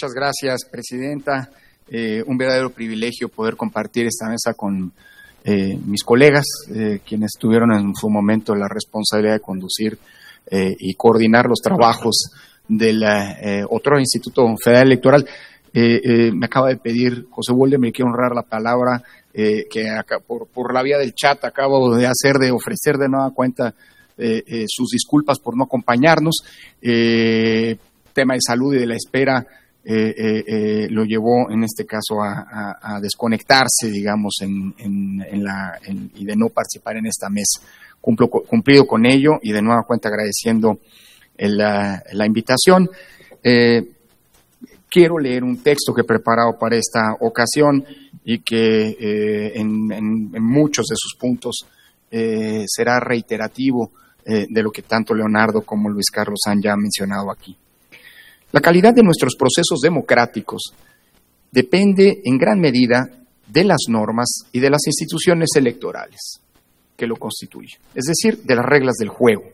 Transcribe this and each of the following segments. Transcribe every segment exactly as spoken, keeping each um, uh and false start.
Muchas gracias, Presidenta. Eh, un verdadero privilegio poder compartir esta mesa con eh, mis colegas, eh, quienes tuvieron en su momento la responsabilidad de conducir eh, y coordinar los trabajos del eh, otro Instituto Federal Electoral. Eh, eh, me acaba de pedir José Wolde, me quiero honrar la palabra eh, que acá, por, por la vía del chat acabo de hacer, de ofrecer de nueva cuenta eh, eh, sus disculpas por no acompañarnos. Eh, tema de salud y de la espera eh, eh, eh, lo llevó en este caso a, a, a desconectarse, digamos, en, en, en la, en, y de no participar en esta mesa. Cumplo, cumplido con ello y de nueva cuenta agradeciendo el, la, la invitación. Eh, quiero leer un texto que he preparado para esta ocasión y que eh, en, en, en muchos de sus puntos eh, será reiterativo eh, de lo que tanto Leonardo como Luis Carlos han ya mencionado aquí. La calidad de nuestros procesos democráticos depende en gran medida de las normas y de las instituciones electorales que lo constituyen, es decir, de las reglas del juego.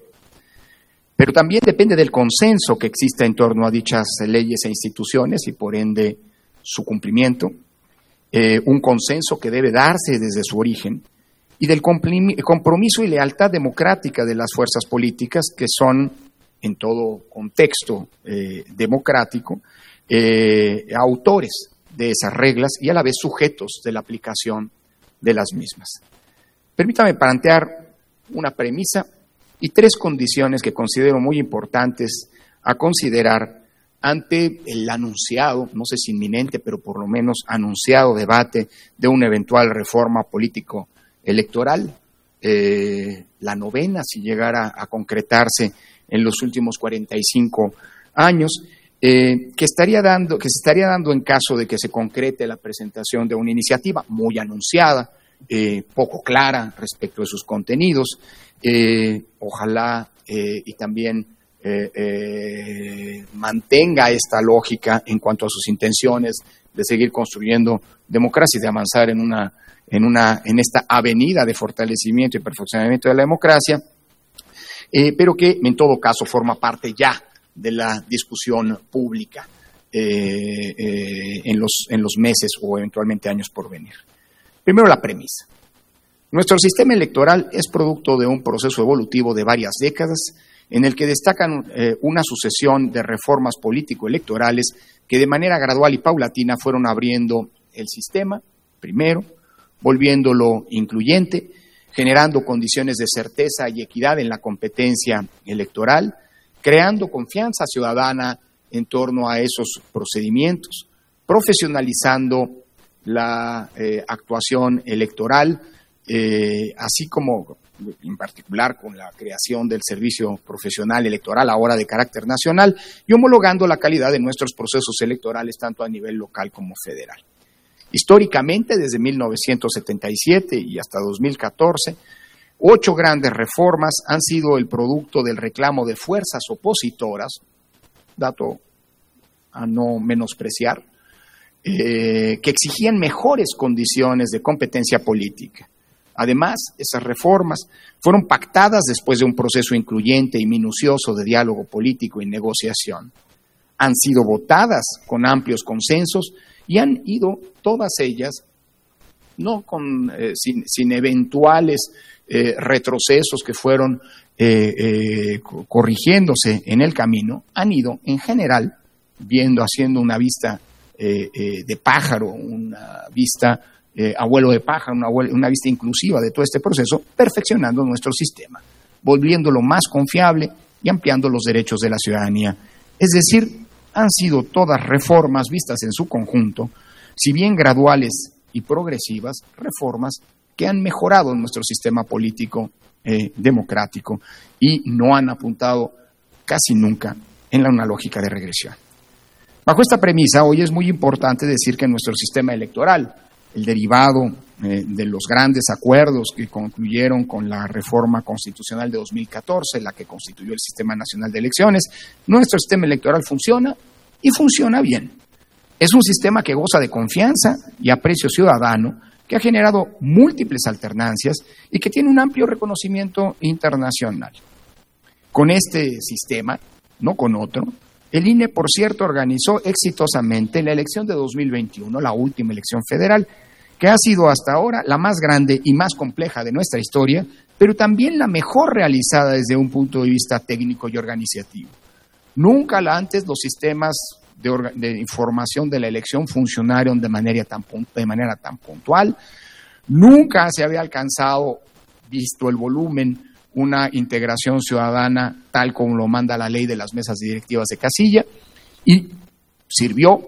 Pero también depende del consenso que exista en torno a dichas leyes e instituciones y, por ende, su cumplimiento, eh, un consenso que debe darse desde su origen, y del compromiso y lealtad democrática de las fuerzas políticas que son, en todo contexto eh, democrático, eh, autores de esas reglas y a la vez sujetos de la aplicación de las mismas. Permítame plantear una premisa y tres condiciones que considero muy importantes a considerar ante el anunciado, no sé si inminente, pero por lo menos anunciado debate de una eventual reforma político-electoral, eh, la novena, si llegara a concretarse en los últimos cuarenta y cinco años, eh, que estaría dando, que se estaría dando en caso de que se concrete la presentación de una iniciativa muy anunciada, eh, poco clara respecto de sus contenidos, eh, ojalá eh, y también eh, eh, mantenga esta lógica en cuanto a sus intenciones de seguir construyendo democracia y de avanzar en una, en una, en esta avenida de fortalecimiento y perfeccionamiento de la democracia. Eh, pero que en todo caso forma parte ya de la discusión pública eh, eh, en, los, en los meses o eventualmente años por venir. Primero, la premisa. Nuestro sistema electoral es producto de un proceso evolutivo de varias décadas en el que destacan eh, una sucesión de reformas político-electorales que de manera gradual y paulatina fueron abriendo el sistema, primero, volviéndolo incluyente, generando condiciones de certeza y equidad en la competencia electoral, creando confianza ciudadana en torno a esos procedimientos, profesionalizando la eh, actuación electoral, eh, así como en particular con la creación del Servicio Profesional Electoral, ahora de carácter nacional, y homologando la calidad de nuestros procesos electorales tanto a nivel local como federal. Históricamente, desde mil novecientos setenta y siete y hasta dos mil catorce, ocho grandes reformas han sido el producto del reclamo de fuerzas opositoras, dato a no menospreciar, eh, que exigían mejores condiciones de competencia política. Además, esas reformas fueron pactadas después de un proceso incluyente y minucioso de diálogo político y negociación. Han sido votadas con amplios consensos y han ido todas ellas, no con, eh, sin, sin eventuales eh, retrocesos que fueron eh, eh, corrigiéndose en el camino, han ido en general viendo, haciendo una vista eh, eh, de pájaro, una vista eh, abuelo de pájaro, una, una vista inclusiva de todo este proceso, perfeccionando nuestro sistema, volviéndolo más confiable y ampliando los derechos de la ciudadanía. Es decir, han sido todas reformas vistas en su conjunto, si bien graduales y progresivas, reformas que han mejorado nuestro sistema político eh, democrático y no han apuntado casi nunca en una lógica de regresión. Bajo esta premisa, hoy es muy importante decir que nuestro sistema electoral, el derivado eh, de los grandes acuerdos que concluyeron con la reforma constitucional de dos mil catorce, la que constituyó el Sistema Nacional de Elecciones, nuestro sistema electoral funciona y funciona bien. Es un sistema que goza de confianza y aprecio ciudadano, que ha generado múltiples alternancias y que tiene un amplio reconocimiento internacional. Con este sistema, no con otro, El I N E, por cierto, organizó exitosamente la elección de dos mil veintiuno, la última elección federal, que ha sido hasta ahora la más grande y más compleja de nuestra historia, pero también la mejor realizada desde un punto de vista técnico y organizativo. Nunca antes los sistemas de, orga, de información de la elección funcionaron de manera, tan, de manera tan puntual. Nunca se había alcanzado, visto el volumen, una integración ciudadana tal como lo manda la ley de las mesas directivas de casilla, y sirvió,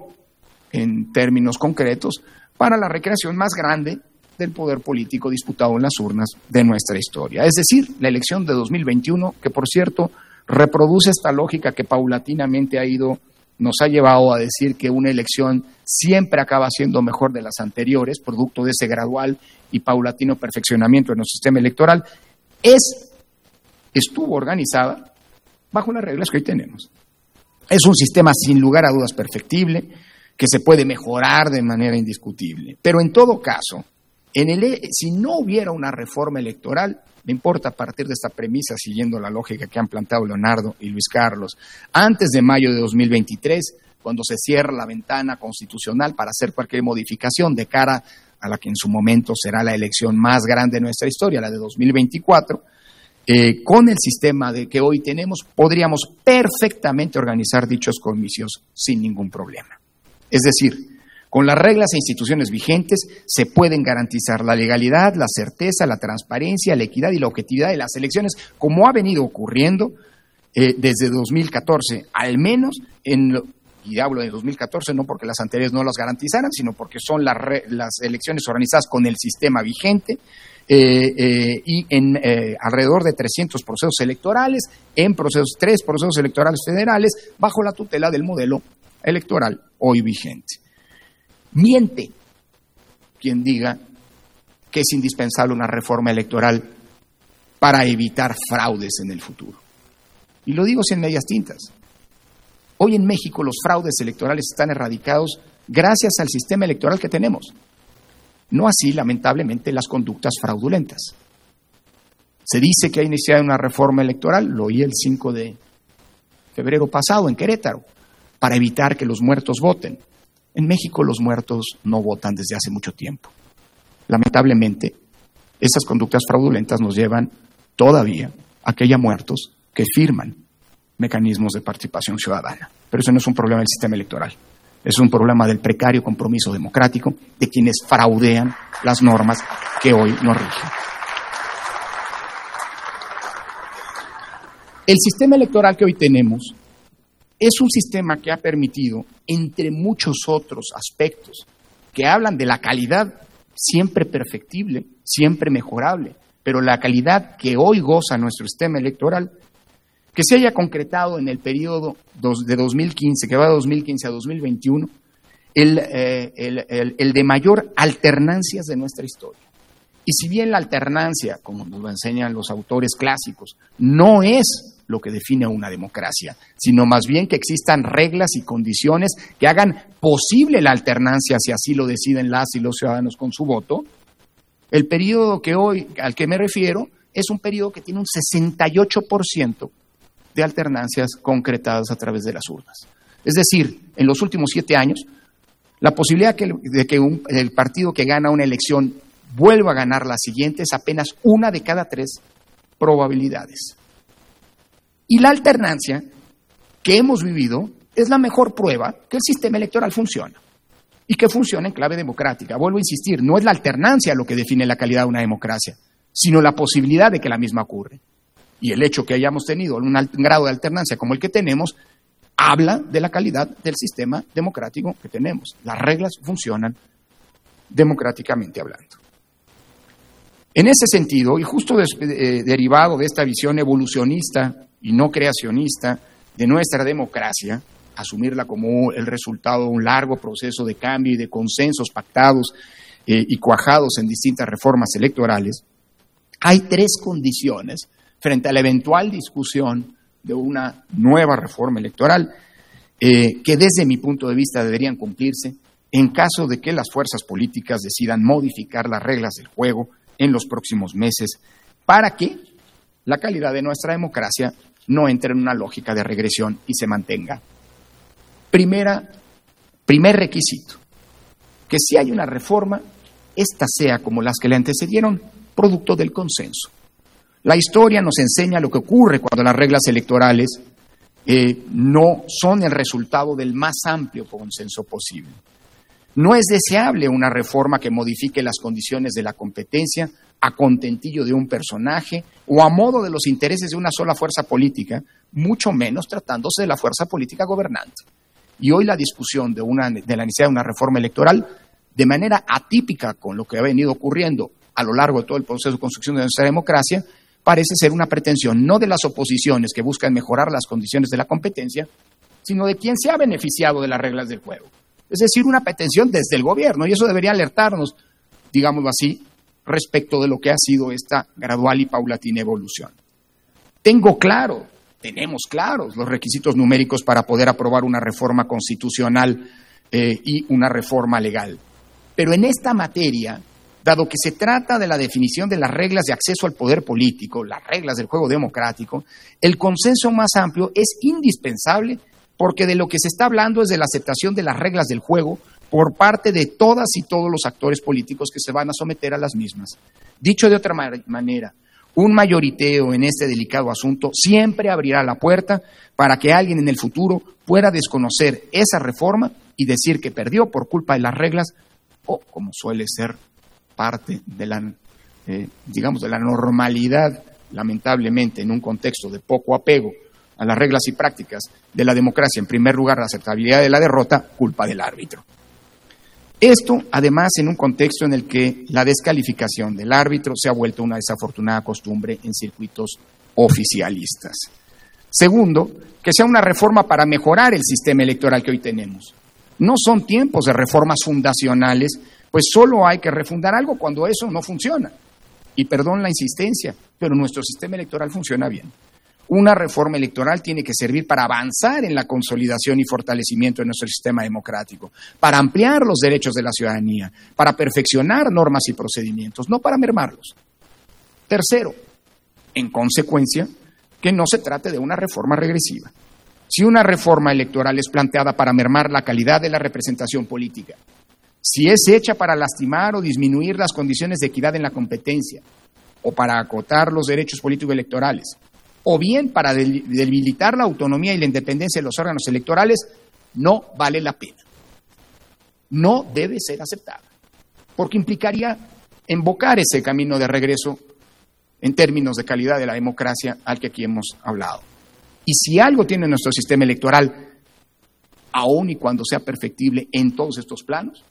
en términos concretos, para la recreación más grande del poder político disputado en las urnas de nuestra historia. Es decir, la elección de dos mil veintiuno, que por cierto reproduce esta lógica que paulatinamente ha ido, nos ha llevado a decir que una elección siempre acaba siendo mejor de las anteriores, producto de ese gradual y paulatino perfeccionamiento de nuestro sistema electoral, es, estuvo organizada bajo las reglas que hoy tenemos. Es un sistema sin lugar a dudas perfectible, que se puede mejorar de manera indiscutible. Pero en todo caso, en el, si no hubiera una reforma electoral, me importa a partir de esta premisa, siguiendo la lógica que han planteado Leonardo y Luis Carlos, antes de mayo de dos mil veintitrés, cuando se cierra la ventana constitucional para hacer cualquier modificación de cara a la que en su momento será la elección más grande de nuestra historia, la de dos mil veinticuatro, eh, con el sistema de que hoy tenemos, podríamos perfectamente organizar dichos comicios sin ningún problema. Es decir, con las reglas e instituciones vigentes se pueden garantizar la legalidad, la certeza, la transparencia, la equidad y la objetividad de las elecciones, como ha venido ocurriendo eh, desde dos mil catorce, al menos en lo, y hablo de dos mil catorce no porque las anteriores no las garantizaran, sino porque son las, re, las elecciones organizadas con el sistema vigente eh, eh, y en eh, alrededor de trescientos procesos electorales, en procesos, tres procesos electorales federales, bajo la tutela del modelo electoral hoy vigente. Miente quien diga que es indispensable una reforma electoral para evitar fraudes en el futuro. Y lo digo sin medias tintas. Hoy en México los fraudes electorales están erradicados gracias al sistema electoral que tenemos. No así, lamentablemente, las conductas fraudulentas. Se dice que hay necesidad de una reforma electoral, lo oí el cinco de febrero pasado en Querétaro, para evitar que los muertos voten. En México los muertos no votan desde hace mucho tiempo. Lamentablemente, esas conductas fraudulentas nos llevan todavía a que haya muertos que firman mecanismos de participación ciudadana. Pero eso no es un problema del sistema electoral. Es un problema del precario compromiso democrático de quienes fraudean las normas que hoy nos rigen. El sistema electoral que hoy tenemos es un sistema que ha permitido, entre muchos otros aspectos, que hablan de la calidad siempre perfectible, siempre mejorable, pero la calidad que hoy goza nuestro sistema electoral, que se haya concretado en el periodo de dos mil quince, que va de dos mil quince a dos mil veintiuno, el, eh, el, el, el de mayor alternancias de nuestra historia. Y si bien la alternancia, como nos lo enseñan los autores clásicos, no es lo que define una democracia, sino más bien que existan reglas y condiciones que hagan posible la alternancia si así lo deciden las y los ciudadanos con su voto, el periodo que hoy, al que me refiero es un periodo que tiene un sesenta y ocho por ciento de alternancias concretadas a través de las urnas. Es decir, en los últimos siete años, la posibilidad que, de que un, el partido que gana una elección vuelva a ganar la siguiente es apenas una de cada tres probabilidades. Y la alternancia que hemos vivido es la mejor prueba que el sistema electoral funciona y que funciona en clave democrática. Vuelvo a insistir, no es la alternancia lo que define la calidad de una democracia, sino la posibilidad de que la misma ocurra. Y el hecho que hayamos tenido un, alt- un grado de alternancia como el que tenemos habla de la calidad del sistema democrático que tenemos. Las reglas funcionan democráticamente hablando. En ese sentido, y justo des- eh, derivado de esta visión evolucionista y no creacionista de nuestra democracia, asumirla como el resultado de un largo proceso de cambio y de consensos pactados eh, y cuajados en distintas reformas electorales, hay tres condiciones frente a la eventual discusión de una nueva reforma electoral eh, que desde mi punto de vista deberían cumplirse en caso de que las fuerzas políticas decidan modificar las reglas del juego en los próximos meses para que la calidad de nuestra democracia no entre en una lógica de regresión y se mantenga Primera, primer requisito, que si hay una reforma, esta sea, como las que le antecedieron, producto del consenso. La historia nos enseña lo que ocurre cuando las reglas electorales eh, no son el resultado del más amplio consenso posible. No es deseable una reforma que modifique las condiciones de la competencia a contentillo de un personaje o a modo de los intereses de una sola fuerza política, mucho menos tratándose de la fuerza política gobernante. Y hoy la discusión de, una, de la necesidad de una reforma electoral, de manera atípica con lo que ha venido ocurriendo a lo largo de todo el proceso de construcción de nuestra democracia, parece ser una pretensión no de las oposiciones que buscan mejorar las condiciones de la competencia, sino de quien se ha beneficiado de las reglas del juego. Es decir, una pretensión desde el gobierno, y eso debería alertarnos, digámoslo así, respecto de lo que ha sido esta gradual y paulatina evolución. Tengo claro, tenemos claros los requisitos numéricos para poder aprobar una reforma constitucional eh, y una reforma legal. Pero en esta materia, dado que se trata de la definición de las reglas de acceso al poder político, las reglas del juego democrático, el consenso más amplio es indispensable porque de lo que se está hablando es de la aceptación de las reglas del juego por parte de todas y todos los actores políticos que se van a someter a las mismas. Dicho de otra manera, un mayoriteo en este delicado asunto siempre abrirá la puerta para que alguien en el futuro pueda desconocer esa reforma y decir que perdió por culpa de las reglas o, como suele ser parte de la, eh, digamos, de la normalidad, lamentablemente, en un contexto de poco apego a las reglas y prácticas de la democracia, en primer lugar, la aceptabilidad de la derrota, culpa del árbitro. Esto, además, en un contexto en el que la descalificación del árbitro se ha vuelto una desafortunada costumbre en circuitos oficialistas. Segundo, que sea una reforma para mejorar el sistema electoral que hoy tenemos. No son tiempos de reformas fundacionales, pues solo hay que refundar algo cuando eso no funciona. Y perdón la insistencia, pero nuestro sistema electoral funciona bien. Una reforma electoral tiene que servir para avanzar en la consolidación y fortalecimiento de nuestro sistema democrático, para ampliar los derechos de la ciudadanía, para perfeccionar normas y procedimientos, no para mermarlos. Tercero, en consecuencia, que no se trate de una reforma regresiva. Si una reforma electoral es planteada para mermar la calidad de la representación política, si es hecha para lastimar o disminuir las condiciones de equidad en la competencia, o para acotar los derechos políticos electorales, o bien para debilitar la autonomía y la independencia de los órganos electorales, no vale la pena. No debe ser aceptada, porque implicaría invocar ese camino de regreso en términos de calidad de la democracia al que aquí hemos hablado. Y si algo tiene nuestro sistema electoral, aun y cuando sea perfectible en todos estos planos,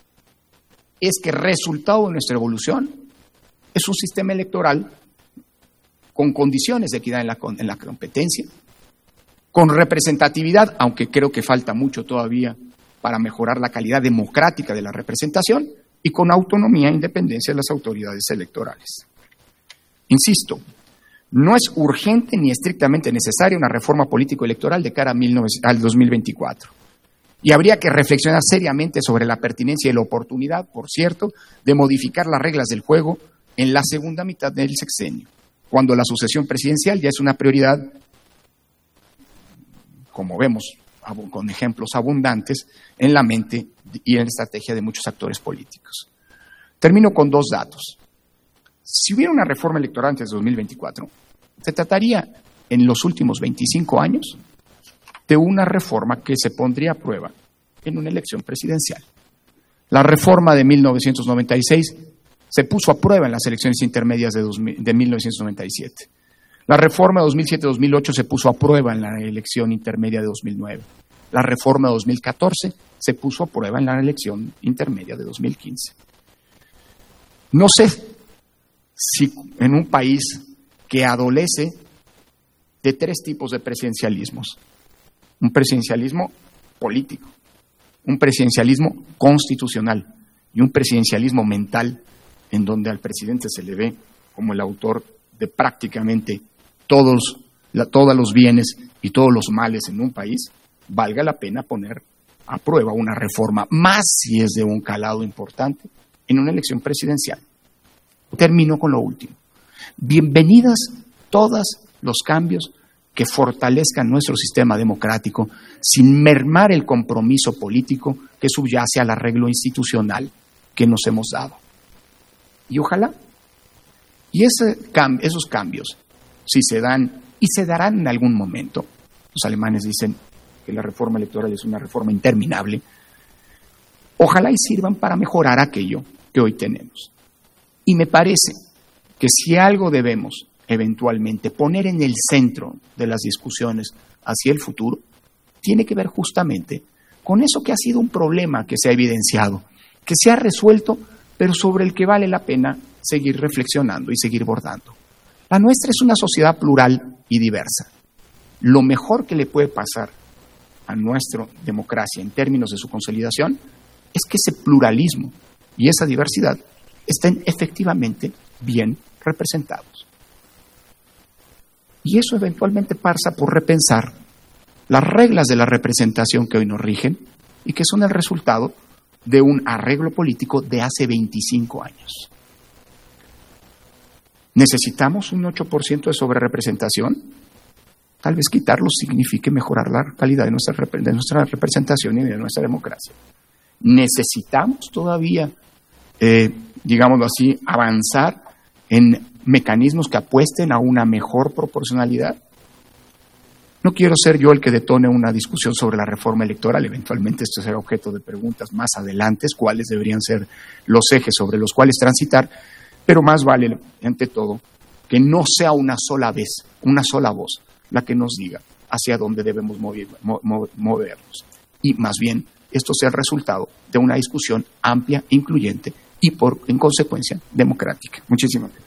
es que el resultado de nuestra evolución es un sistema electoral con condiciones de equidad en la, en la competencia, con representatividad, aunque creo que falta mucho todavía para mejorar la calidad democrática de la representación, y con autonomía e independencia de las autoridades electorales. Insisto, no es urgente ni estrictamente necesaria una reforma político-electoral de cara al dos mil veinticuatro. Y habría que reflexionar seriamente sobre la pertinencia y la oportunidad, por cierto, de modificar las reglas del juego en la segunda mitad del sexenio, cuando la sucesión presidencial ya es una prioridad, como vemos con ejemplos abundantes, en la mente y en la estrategia de muchos actores políticos. Termino con dos datos. Si hubiera una reforma electoral antes de dos mil veinticuatro, se trataría en los últimos veinticinco años de una reforma que se pondría a prueba en una elección presidencial. La reforma de mil novecientos noventa y seis se puso a prueba en las elecciones intermedias de, dos mil, de mil novecientos noventa y siete. La reforma de dos mil siete a dos mil ocho se puso a prueba en la elección intermedia de dos mil nueve. La reforma de dos mil catorce se puso a prueba en la elección intermedia de dos mil quince. No sé si en un país que adolece de tres tipos de presidencialismos, un presidencialismo político, un presidencialismo constitucional y un presidencialismo mental, en donde al presidente se le ve como el autor de prácticamente todos, la, todos los bienes y todos los males en un país, valga la pena poner a prueba una reforma, más si es de un calado importante, en una elección presidencial. Termino con lo último. Bienvenidas todos los cambios que fortalezcan nuestro sistema democrático sin mermar el compromiso político que subyace al arreglo institucional que nos hemos dado. Y ojalá, y ese, esos cambios, si se dan, y se darán en algún momento, los alemanes dicen que la reforma electoral es una reforma interminable, ojalá y sirvan para mejorar aquello que hoy tenemos. Y me parece que si algo debemos eventualmente poner en el centro de las discusiones hacia el futuro, tiene que ver justamente con eso que ha sido un problema que se ha evidenciado, que se ha resuelto, pero sobre el que vale la pena seguir reflexionando y seguir bordando. La nuestra es una sociedad plural y diversa. Lo mejor que le puede pasar a nuestra democracia en términos de su consolidación es que ese pluralismo y esa diversidad estén efectivamente bien representados. Y eso eventualmente pasa por repensar las reglas de la representación que hoy nos rigen y que son el resultado de un arreglo político de hace veinticinco años. ¿Necesitamos un ocho por ciento de sobrerepresentación? Tal vez quitarlo signifique mejorar la calidad de nuestra, de nuestra representación y de nuestra democracia. ¿Necesitamos todavía, eh, digámoslo así, avanzar en mecanismos que apuesten a una mejor proporcionalidad? No quiero ser yo el que detone una discusión sobre la reforma electoral. Eventualmente esto será objeto de preguntas más adelante, cuáles deberían ser los ejes sobre los cuales transitar, pero más vale, ante todo, que no sea una sola vez, una sola voz, la que nos diga hacia dónde debemos mover, mo, movernos. Y más bien, esto sea el resultado de una discusión amplia, incluyente y, por en consecuencia, democrática. Muchísimas gracias.